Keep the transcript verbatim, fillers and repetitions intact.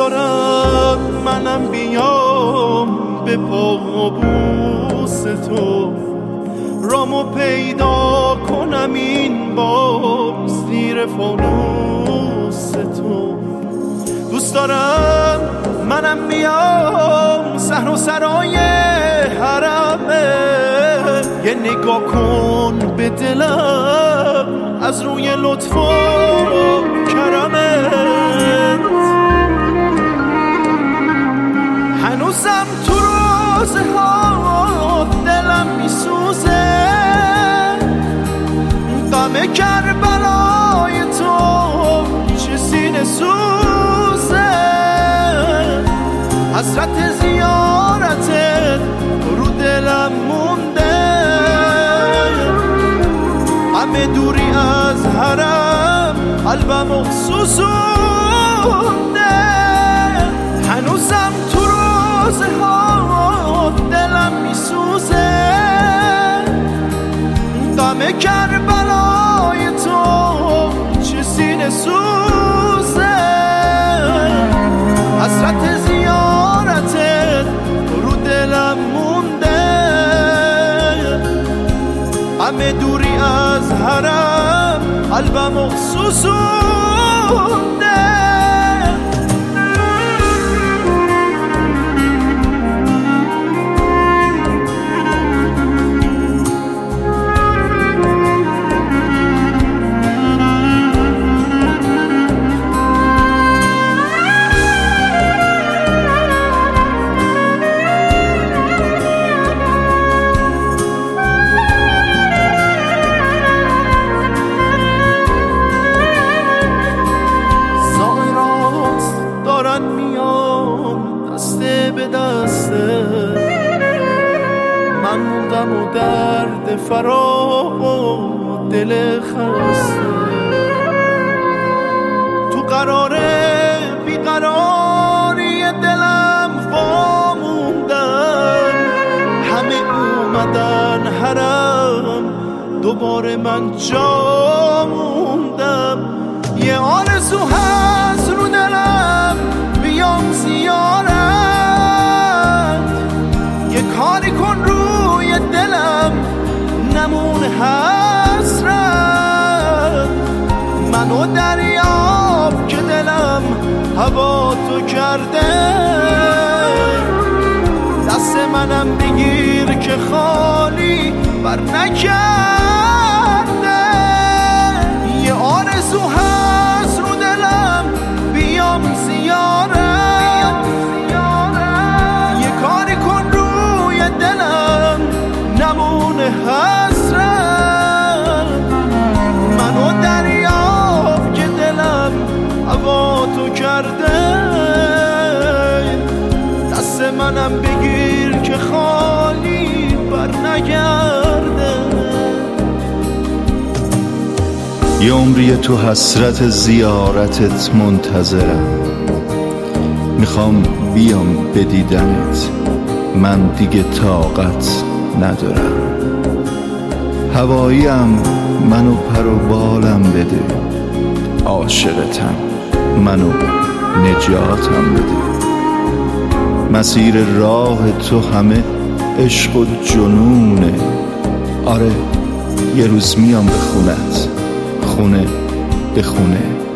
دارم منم بیام به پابوس تو، رامو پیدا کنم این بار زیر فانوس تو. دوست دارم منم بیام صحن و سرای حرمه، یه نگاه کن به دلم از روی لطف و کرمت. هنوزم تو روزه ها دلم میسوزه، غم کربلای تو چه سینه سوزه، حسرت زیارتت رو دلم مونده، همه دوری از حرم قلبمو سوزونده. هنوزم تو روزه ها دلم میسوزه، غم کربلای تو چه سینه سوزه، حسرت زیارتت رو دلم مونده، همه دوری از حرم قلبمو سوزونده. به دسته من موندم و درد فراق و دل خسته، تو قرار بیقراری دلم واموندم، همه اومدن حرم دوباره من جا موندم. یه آرزو هست رو دلم بیام زیارت، یه کاری کن روی دلم نمون حسرت، منو دریاب که دلم هوا تو کرده، دست منم بگیر که خالی بر نکرده. یه آرزو هست رو دلم بیام زیارت، یه کاری کن روی دلم نمونه حسرت، منو دریاب که دلم هوا تو کرده، دست منم بگیر که خالی بر نگرده. یه عمری تو حسرت زیارتت منتظرم، میخوام بیام بدیدنت، من دیگه طاقت ندارم. هواییم منو پر و بالم بده، عاشقتم منو نجاتم بده. مسیر راه تو همه عشق و جنونه، آره یه روز میام به خونت، خونه به خونه.